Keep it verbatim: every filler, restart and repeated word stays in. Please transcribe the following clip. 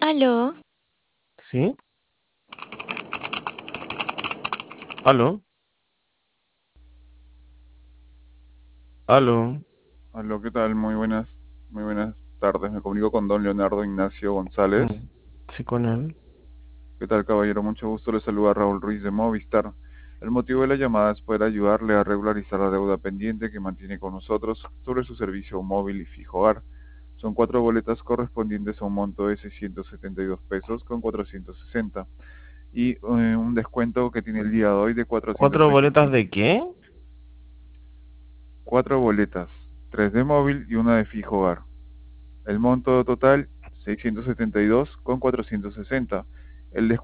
Aló, ¿Sí? ¿Aló? ¿Aló? Aló, ¿qué tal? Muy buenas, muy buenas tardes. Me comunico con don Leonardo Ignacio González. Mm, Sí, con él. ¿Qué tal, caballero? Mucho gusto. Le saluda Raúl Ruiz de Movistar. El motivo de la llamada es poder ayudarle a regularizar la deuda pendiente que mantiene con nosotros sobre su servicio móvil y fijo hogar. Son cuatro boletas correspondientes a un monto de seiscientos setenta y dos pesos con cuatrocientos sesenta y eh, un descuento que tiene el día de hoy de cuatrocientos ¿Cuatro boletas veinticinco. de qué? Cuatro boletas, tres de móvil y una de fijo hogar. El monto total seiscientos setenta y dos con cuatrocientos sesenta. El